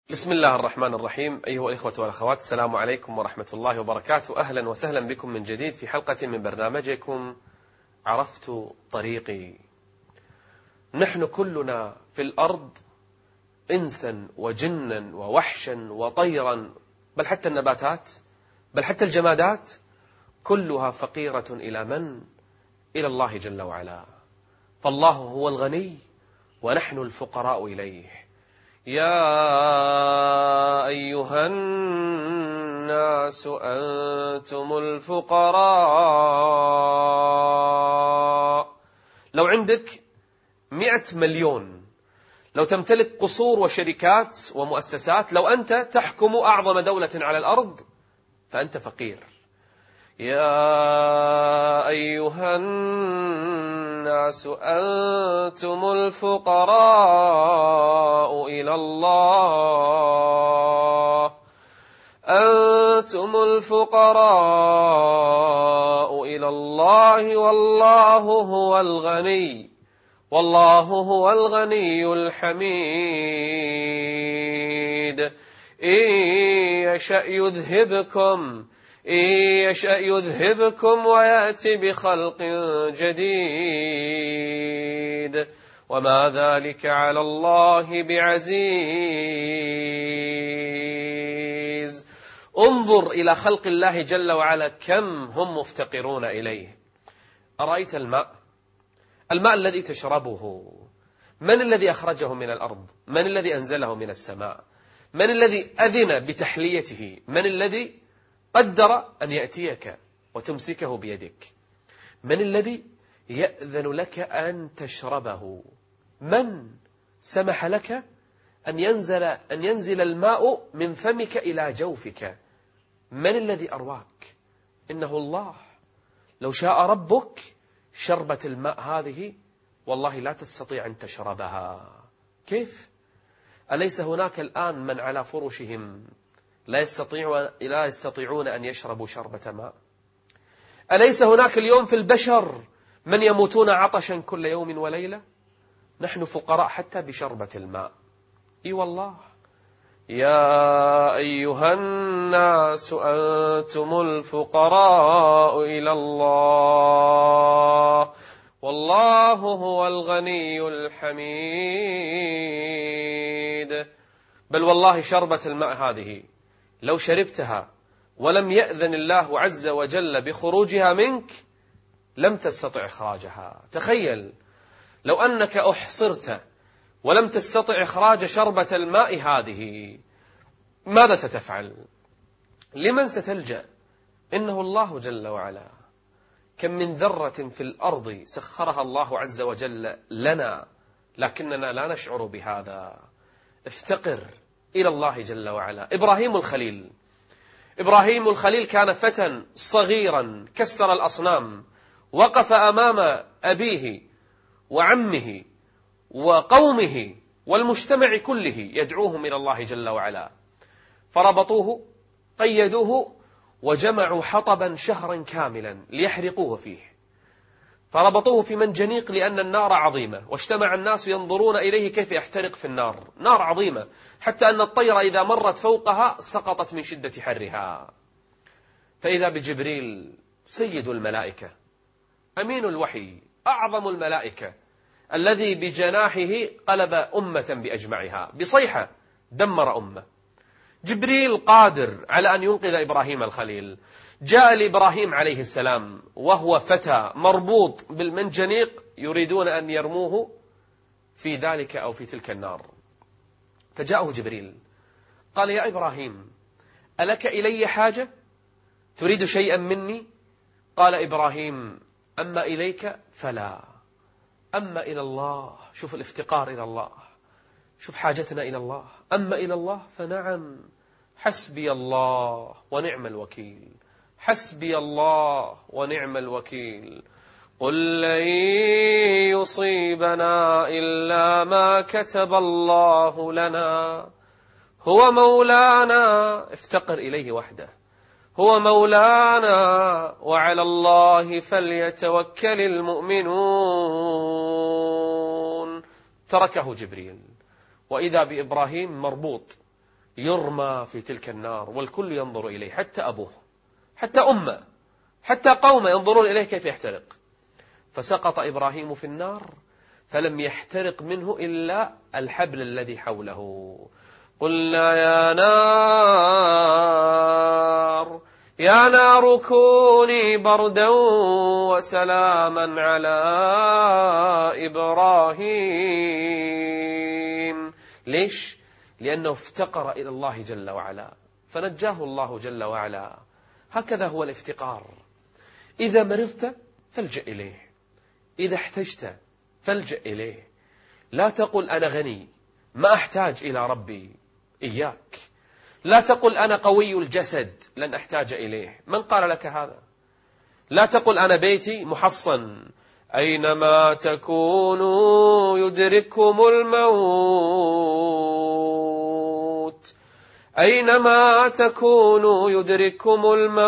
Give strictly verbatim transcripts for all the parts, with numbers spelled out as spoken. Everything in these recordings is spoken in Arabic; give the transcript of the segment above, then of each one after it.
بسم الله الرحمن الرحيم. أيها الإخوة والأخوات، السلام عليكم ورحمة الله وبركاته. أهلا وسهلا بكم من جديد في حلقة من برنامجكم عرفت طريقي. نحن كلنا في الأرض إنسا وجنا ووحشا وطيرا، بل حتى النباتات، بل حتى الجمادات كلها فقيرة إلى من؟ إلى الله جل وعلا. فالله هو الغني ونحن الفقراء إليه. يا أيها الناس أنتم الفقراء. لو عندك مئة مليون، لو تمتلك قصور وشركات ومؤسسات، لو أنت تحكم أعظم دولة على الأرض، فأنت فقير. يا أيها الناس أنتم الفقراء إلى الله، أنتم الفقراء إلى الله والله هو الغني، والله هو الغني الحميد. إن يشأ يذهبكم إن يشأ يذهبكم ويأتي بخلق جديد، وما ذلك على الله بعزيز. انظر إلى خلق الله جل وعلا كم هم مفتقرون إليه. أرأيت الماء الماء الذي تشربه، من الذي أخرجه من الأرض؟ من الذي أنزله من السماء؟ من الذي أذن بتحليته؟ من الذي قدر أن يأتيك وتمسكه بيدك؟ من الذي يأذن لك أن تشربه؟ من سمح لك أن ينزل, أن ينزل الماء من فمك إلى جوفك؟ من الذي أرواك؟ إنه الله. لو شاء ربك شربة الماء هذه والله لا تستطيع أن تشربها. كيف؟ أليس هناك الآن من على فرشهم لا يستطيعون لا يستطيعون أن يشربوا شربة ماء؟ أليس هناك اليوم في البشر من يموتون عطشا كل يوم وليلة؟ نحن فقراء حتى بشربة الماء. إي والله. يا أيها الناس أنتم الفقراء إلى الله والله هو الغني الحميد. بل والله شربة الماء هذه لو شربتها ولم يأذن الله عز وجل بخروجها منك لم تستطع إخراجها. تخيل لو أنك أحصرت ولم تستطع إخراج شربة الماء هذه، ماذا ستفعل؟ لمن ستلجأ؟ إنه الله جل وعلا. كم من ذرة في الأرض سخرها الله عز وجل لنا لكننا لا نشعر بهذا. افتقر إلى الله جل وعلا. إبراهيم الخليل إبراهيم الخليل كان فتى صغيرا كسر الأصنام، وقف أمام أبيه وعمه وقومه والمجتمع كله يدعوهم إلى الله جل وعلا، فربطوه قيدوه وجمعوا حطبا شهرا كاملا ليحرقوه فيه، فربطوه في منجنيق لأن النار عظيمة، واجتمع الناس ينظرون إليه كيف يحترق في النار. نار عظيمة حتى أن الطير إذا مرت فوقها سقطت من شدة حرها. فإذا بجبريل سيد الملائكة، أمين الوحي، أعظم الملائكة، الذي بجناحه قلب أمة بأجمعها، بصيحة دمر أمة. جبريل قادر على أن ينقذ إبراهيم الخليل. جاء لإبراهيم عليه السلام وهو فتى مربوط بالمنجنيق، يريدون أن يرموه في ذلك أو في تلك النار. فجاءه جبريل قال: يا إبراهيم، ألك إلي حاجة؟ تريد شيئا مني؟ قال إبراهيم: أما إليك فلا، أما إلى الله. شوف الافتقار إلى الله، شوف حاجتنا إلى الله. أما إلى الله فنعم، حسبي الله ونعم الوكيل، حسبي الله ونعم الوكيل. قل لن يصيبنا إلا ما كتب الله لنا، هو مولانا. افتقر إليه وحده، هو مولانا، وعلى الله فليتوكل المؤمنون. تركه جبريل، وإذا بإبراهيم مربوط يرمى في تلك النار والكل ينظر إليه، حتى أبوه، حتى أمه، حتى قومه ينظرون إليه كيف يحترق. فسقط إبراهيم في النار فلم يحترق منه إلا الحبل الذي حوله. قلنا يا نار يا نار كوني بردا وسلاما على إبراهيم. ليش؟ لأنه افتقر إلى الله جل وعلا فنجاه الله جل وعلا. هكذا هو الافتقار. إذا مرضت فالجأ إليه، إذا احتجت فالجأ إليه. لا تقل أنا غني ما أحتاج إلى ربي، إياك. لا تقل أنا قوي الجسد لن أحتاج إليه، من قال لك هذا؟ لا تقل أنا بيتي محصن، أينما تكونوا يدرككم الموت، أينما تكونوا يدرككم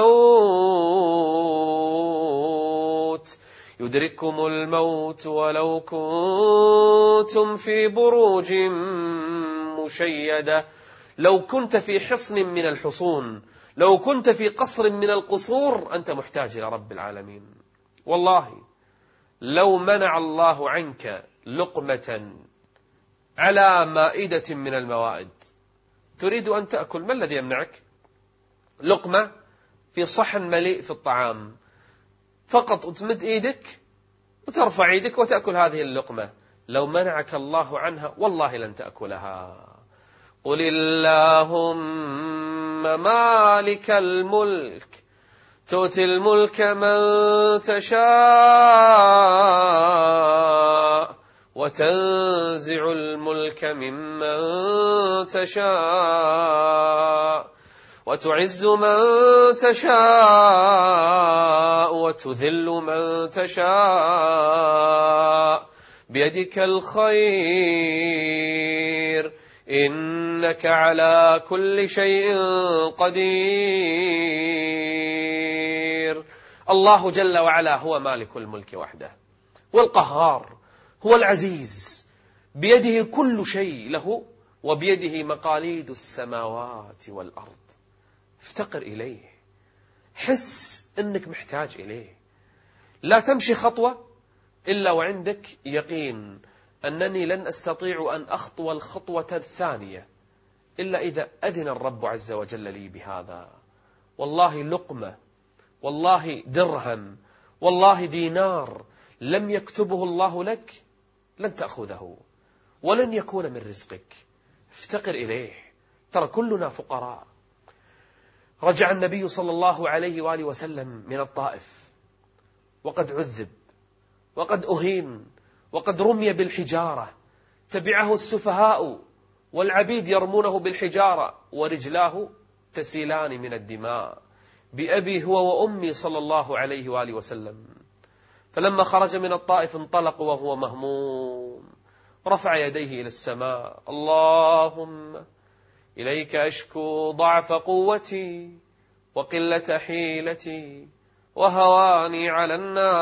الموت، يدرككم الموت ولو كنتم في بروج مشيدة. لو كنت في حصن من الحصون، لو كنت في قصر من القصور، أنت محتاج إلى رب العالمين. والله لو منع الله عنك لقمة على مائدة من الموائد تريد أن تأكل، ما الذي يمنعك؟ لقمة في صحن مليء في الطعام، فقط تمد إيدك وترفع إيدك وتأكل هذه اللقمة. لو منعك الله عنها والله لن تأكلها. قل اللهم مالك الملك تؤتي الملك من تشاء وتنزع الملك ممن تشاء وتعز من تشاء وتذل من تشاء بيدك الخير إنك على كل شيء قدير. الله جل وعلا هو مالك الملك وحده، والقهار، هو العزيز، بيده كل شيء له، وبيده مقاليد السماوات والأرض. افتقر إليه، حس أنك محتاج إليه. لا تمشي خطوة إلا وعندك يقين أنني لن أستطيع أن أخطو الخطوة الثانية إلا إذا أذن الرب عز وجل لي بهذا. والله لقمة، والله درهم، والله دينار لم يكتبه الله لك لن تأخذه ولن يكون من رزقك. افتقر إليه، ترى كلنا فقراء. رجع النبي صلى الله عليه وآله وسلم من الطائف وقد عذب وقد أهين وقد رمي بالحجارة، تبعه السفهاء والعبيد يرمونه بالحجارة ورجلاه تسيلان من الدماء، بأبي هو وأمي صلى الله عليه وآله وسلم. فلما خرج من الطائف انطلق وهو مهموم، رفع يديه إلى السماء: اللهم إليك أشكو ضعف قوتي وقلة حيلتي وهواني على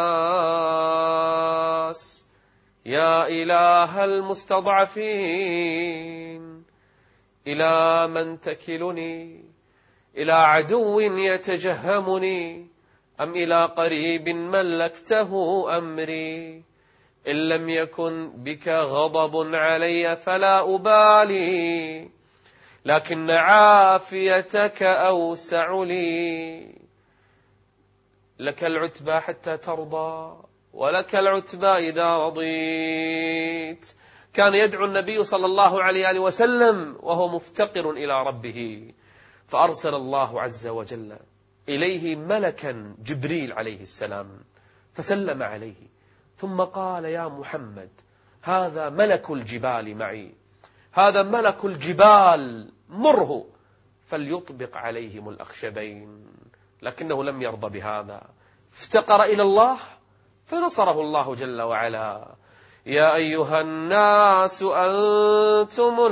الناس، يا إله المستضعفين، إلى من تكلني؟ إلى عدو يتجهمني أم إلى قريب ملكته أمري؟ إن لم يكن بك غضب علي فلا أبالي، لكن عافيتك أوسع لي. لك العتبى حتى ترضى ولك العتبى إذا رضيت. كان يدعو النبي صلى الله عليه وسلم وهو مفتقر إلى ربه، فأرسل الله عز وجل إليه ملكا جبريل عليه السلام فسلم عليه، ثم قال: يا محمد هذا ملك الجبال معي، هذا ملك الجبال، مره فليطبق عليهم الأخشبين. لكنه لم يرضى بهذا، افتقر إلى الله فنصره الله جل وعلا. يا أيها الناس أنتم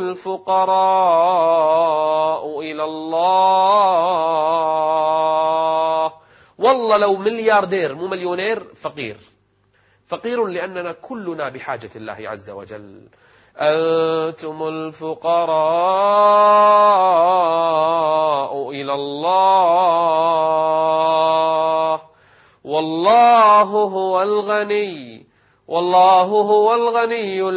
الفقراء إلى الله. والله لو ملياردير مو مليونير، فقير، فقير لأننا كلنا بحاجة الله عز وجل. أنتم الفقراء والله هو الغني والله هو الغني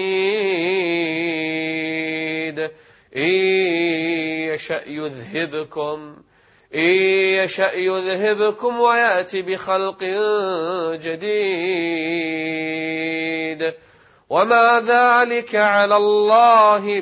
الحميد. إن يشأ يذهبكم إن يشأ يذهبكم ويأتي بخلق جديد وما ذلك على الله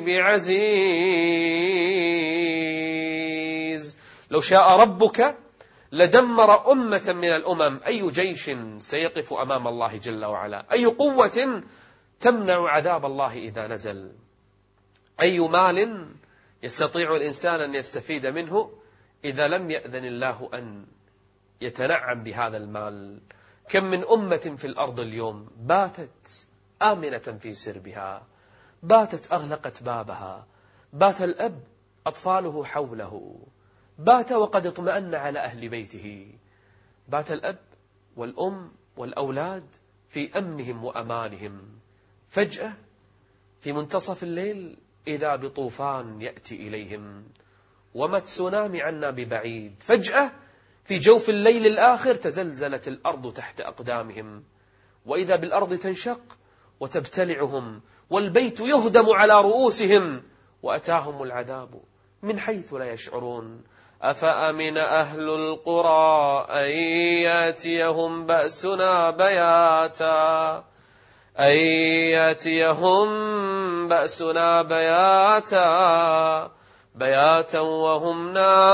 بعزيز. لو شاء ربك لدمر أمة من الأمم. أي جيش سيقف أمام الله جل وعلا؟ أي قوة تمنع عذاب الله إذا نزل؟ أي مال يستطيع الإنسان أن يستفيد منه إذا لم يأذن الله أن يتنعم بهذا المال؟ كم من أمة في الأرض اليوم باتت آمنة في سربها، باتت أغلقت بابها، بات الأب أطفاله حوله، بات وقد اطمأن على أهل بيته، بات الأب والأم والأولاد في أمنهم وأمانهم. فجأة في منتصف الليل إذا بطوفان يأتي إليهم، وما تسونامي عنا ببعيد. فجأة في جوف الليل الآخر تزلزلت الأرض تحت أقدامهم، وإذا بالأرض تنشق وتبتلعهم، والبيت يهدم على رؤوسهم، وأتاهم العذاب من حيث لا يشعرون. أفأمن أهل القرى أن يأتيهم بأسنا بياتا أن يأتيهم بأسنا بياتا بياتا وهم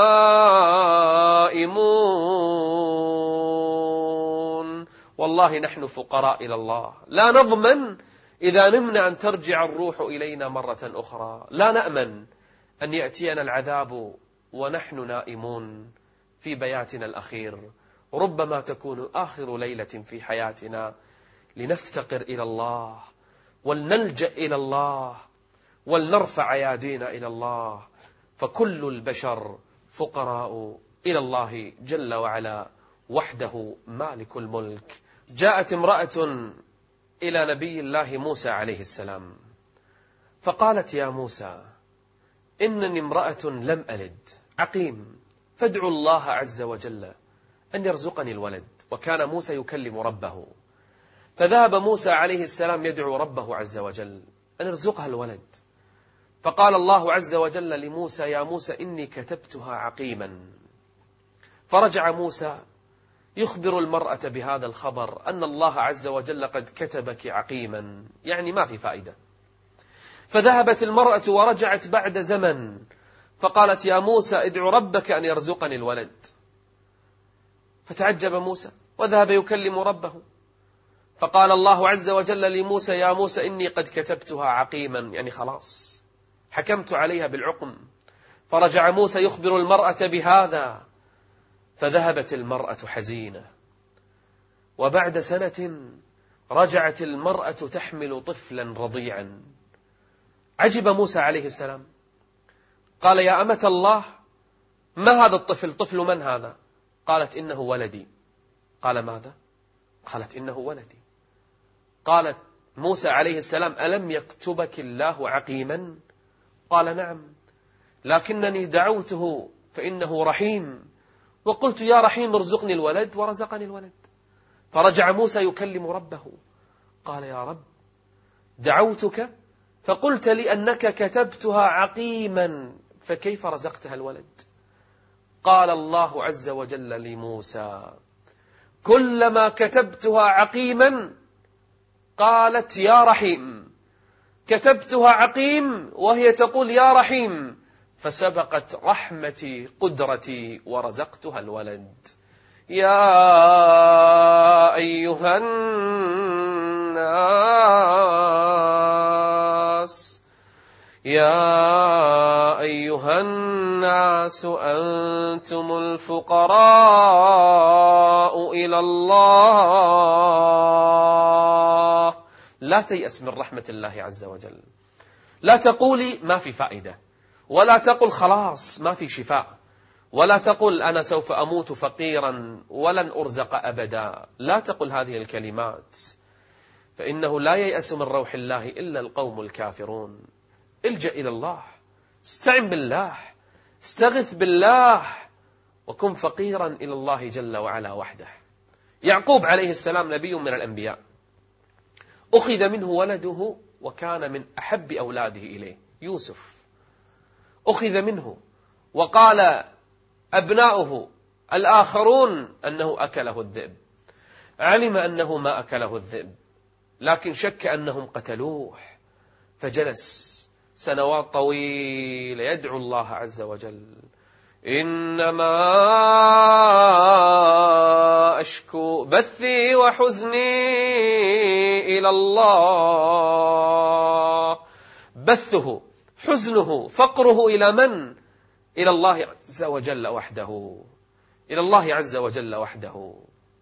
نائمون. والله نحن فقراء إلى الله، لا نضمن إذا نمنا أن ترجع الروح إلينا مرة أخرى، لا نأمن أن يأتينا العذاب ونحن نائمون في بياتنا الأخير. ربما تكون آخر ليلة في حياتنا لنفتقر إلى الله ولنلجأ إلى الله ولنرفع أيادينا إلى الله، فكل البشر فقراء إلى الله جل وعلا وحده مالك الملك. جاءت امرأة إلى نبي الله موسى عليه السلام فقالت: يا موسى، إنني امرأة لم ألد عقيم، فادعو الله عز وجل أن يرزقني الولد. وكان موسى يكلم ربه، فذهب موسى عليه السلام يدعو ربه عز وجل أن يرزقها الولد. فقال الله عز وجل لموسى: يا موسى إني كتبتها عقيما. فرجع موسى يخبر المرأة بهذا الخبر أن الله عز وجل قد كتبك عقيما، يعني ما في فائدة. فذهبت المرأة ورجعت بعد زمن فقالت: يا موسى ادعو ربك أن يرزقني الولد. فتعجب موسى وذهب يكلم ربه، فقال الله عز وجل لموسى: يا موسى إني قد كتبتها عقيما، يعني خلاص حكمت عليها بالعقم. فرجع موسى يخبر المرأة بهذا، فذهبت المرأة حزينة. وبعد سنة رجعت المرأة تحمل طفلا رضيعا. عجب موسى عليه السلام، قال: يا أمة الله، ما هذا الطفل؟ طفل من هذا؟ قالت: إنه ولدي. قال: ماذا؟ قالت: إنه ولدي. قالت موسى عليه السلام: ألم يكتبك الله عقيما؟ قال: نعم، لكنني دعوته فإنه رحيم، وقلت: يا رحيم ارزقني الولد، ورزقني الولد. فرجع موسى يكلم ربه، قال: يا رب، دعوتك فقلت لي أنك كتبتها عقيما، فكيف رزقتها الولد؟ قال الله عز وجل لموسى: كلما كتبتها عقيما قالت يا رحيم، كتبتها عقيم وهي تقول يا رحيم، فسبقت رحمتي قدرتي ورزقتها الولد. يا أيها الناس يا أيها الناس أنتم الفقراء إلى الله. لا تيأس من رحمة الله عز وجل. لا تقولي ما في فائدة، ولا تقل خلاص ما في شفاء، ولا تقل أنا سوف أموت فقيرا ولن أرزق أبدا. لا تقل هذه الكلمات، فإنه لا ييأس من روح الله إلا القوم الكافرون. الجأ إلى الله، استعن بالله، استغث بالله، وكن فقيرا إلى الله جل وعلا وحده. يعقوب عليه السلام نبي من الأنبياء، أخذ منه ولده وكان من أحب أولاده إليه يوسف، أخذ منه وقال أبناؤه الآخرون أنه أكله الذئب، علم أنه ما أكله الذئب لكن شك أنهم قتلوه، فجلس سنوات طويلة يدعو الله عز وجل: إنما أشكو بثي وحزني إلى الله. بثه، حزنه، فقره إلى من؟ إلى الله عز وجل وحده، إلى الله عز وجل وحده.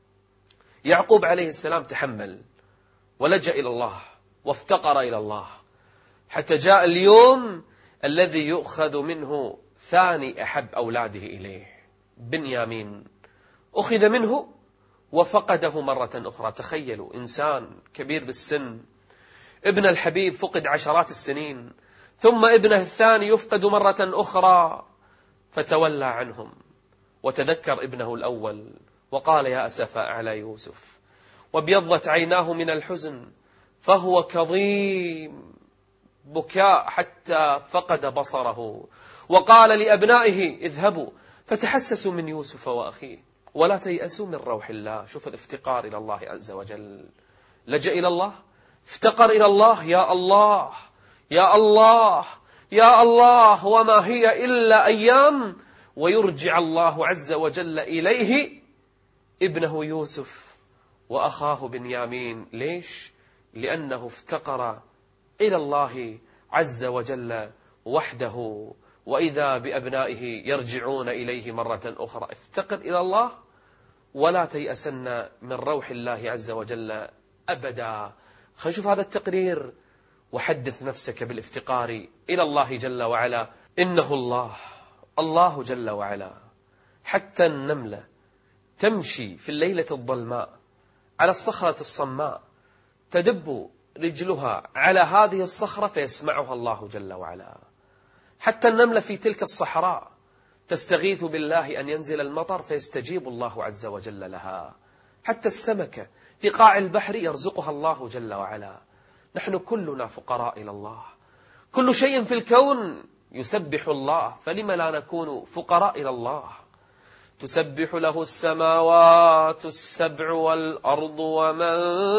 يعقوب عليه السلام تحمل ولجأ إلى الله وافتقر إلى الله، حتى جاء اليوم الذي يؤخذ منه ثاني أحب أولاده إليه، بنيامين، أخذ منه وفقده مرة أخرى. تخيلوا، إنسان كبير بالسن، ابن الحبيب فقد عشرات السنين، ثم ابنه الثاني يفقد مرة أخرى، فتولى عنهم وتذكر ابنه الأول وقال: يا أسفا على يوسف، وابيضت عيناه من الحزن فهو كظيم بكاء حتى فقد بصره، وقال لأبنائه: اذهبوا فتحسسوا من يوسف وأخيه ولا تيأسوا من روح الله. شوف الافتقار إلى الله عز وجل، لجأ إلى الله، افتقر إلى الله: يا الله يا الله يا الله، وما هي إلا أيام ويرجع الله عز وجل إليه ابنه يوسف وأخاه بنيامين. ليش؟ لأنه افتقر إلى الله عز وجل وحده، وإذا بأبنائه يرجعون إليه مرة أخرى. افتقر إلى الله ولا تيأسن من روح الله عز وجل أبدا. خلينا نشوف هذا التقرير وحدث نفسك بالافتقار إلى الله جل وعلا. إنه الله، الله جل وعلا. حتى النملة تمشي في الليلة الظلماء على الصخرة الصماء، تدب رجلها على هذه الصخرة فيسمعها الله جل وعلا. حتى النملة في تلك الصحراء تستغيث بالله أن ينزل المطر فيستجيب الله عز وجل لها. حتى السمكة في قاع البحر يرزقها الله جل وعلا. نحن كلنا فقراء إلى الله، كل شيء في الكون يسبح الله، فلم لا نكون فقراء إلى الله؟ تسبح له السماوات السبع والأرض ومن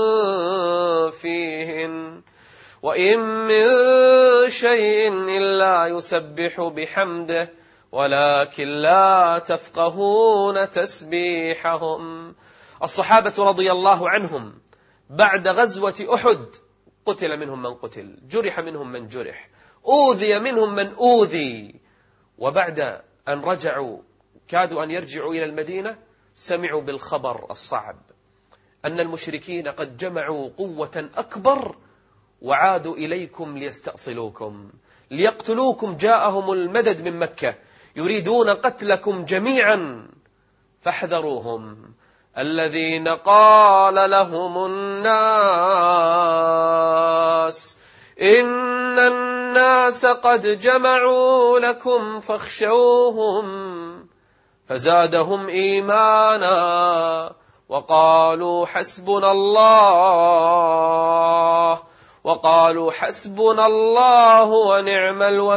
فيهن وإن من شيء إلا يسبح بحمده ولكن لا تفقهون تسبيحهم. الصحابة رضي الله عنهم بعد غزوة أحد قتل منهم من قتل، جرح منهم من جرح، أوذي منهم من أوذي، وبعد أن رجعوا كادوا أن يرجعوا إلى المدينة سمعوا بالخبر الصعب أن المشركين قد جمعوا قوة أكبر وعادوا إليكم ليستأصلوكم ليقتلوكم. جاءهم المدد من مكة يريدون قتلكم جميعا فاحذروهم. الذين قال لهم الناس إن الناس قد جمعوا لكم فاخشوهم فزادهم إيمانا وقالوا حسبنا الله وقالوا حسبنا الله ونعم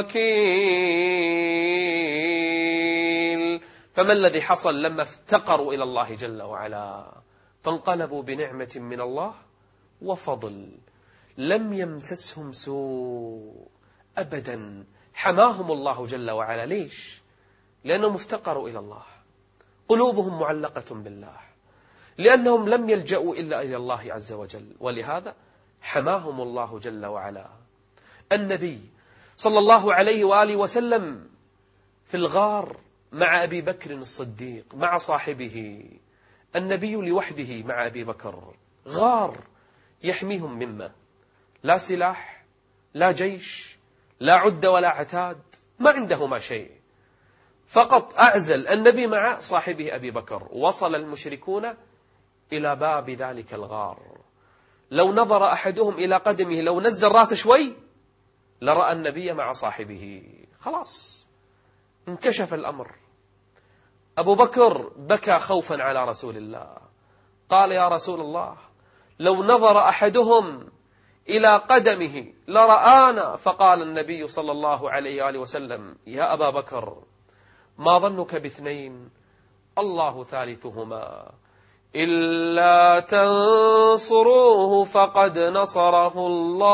الوكيل. فما الذي حصل لما افتقروا إلى الله جل وعلا؟ فانقلبوا بنعمة من الله وفضل، لم يمسسهم سوء أبدا، حماهم الله جل وعلا. ليش؟ لأنهم افتقروا إلى الله، قلوبهم معلقة بالله، لأنهم لم يلجأوا إلا إلى الله عز وجل، ولهذا حماهم الله جل وعلا. النبي صلى الله عليه وآله وسلم في الغار مع أبي بكر الصديق مع صاحبه، النبي لوحده مع أبي بكر، غار يحميهم مما لا سلاح لا جيش لا عد ولا عتاد، ما عندهما شيء، فقط أعزل النبي مع صاحبه أبي بكر. وصل المشركون إلى باب ذلك الغار، لو نظر أحدهم إلى قدمه لو نزل رأسه شوي لرأى النبي مع صاحبه، خلاص انكشف الأمر. أبو بكر بكى خوفا على رسول الله، قال يا رسول الله لو نظر أحدهم إلى قدمه لرآنا. فقال النبي صلى الله عليه وآله وسلم يا أبا بكر ما ظنك باثنين الله ثالثهما إلا تنصروه فقد نصره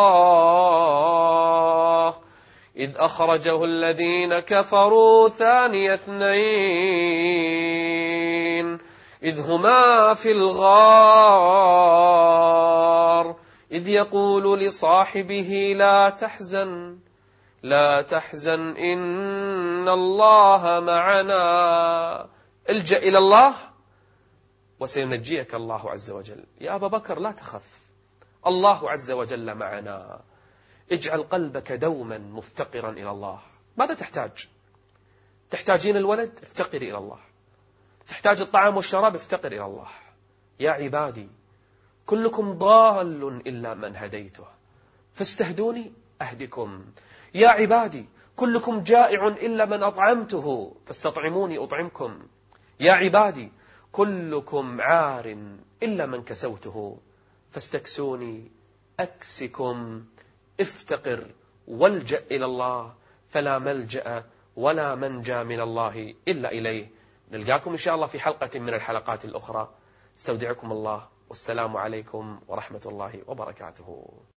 الله إذ أخرجه الذين كفروا ثاني اثنين إذ هما في الغار إذ يقول لصاحبه لا تحزن لا تحزن إن الله معنا. الجأ إلى الله وسينجيك الله عز وجل. يا أبا بكر لا تخف، الله عز وجل معنا. اجعل قلبك دوما مفتقرا إلى الله. ماذا تحتاج؟ تحتاجين الولد؟ افتقري إلى الله. تحتاج الطعام والشراب؟ افتقر إلى الله. يا عبادي كلكم ضال إلا من هديته فاستهدوني أهدكم. يا عبادي كلكم جائع إلا من أطعمته فاستطعموني أطعمكم. يا عبادي كلكم عار إلا من كسوته فاستكسوني أكسكم. افتقر والجأ إلى الله فلا ملجأ ولا منجى من الله إلا إليه. نلقاكم إن شاء الله في حلقة من الحلقات الأخرى. استودعكم الله والسلام عليكم ورحمة الله وبركاته.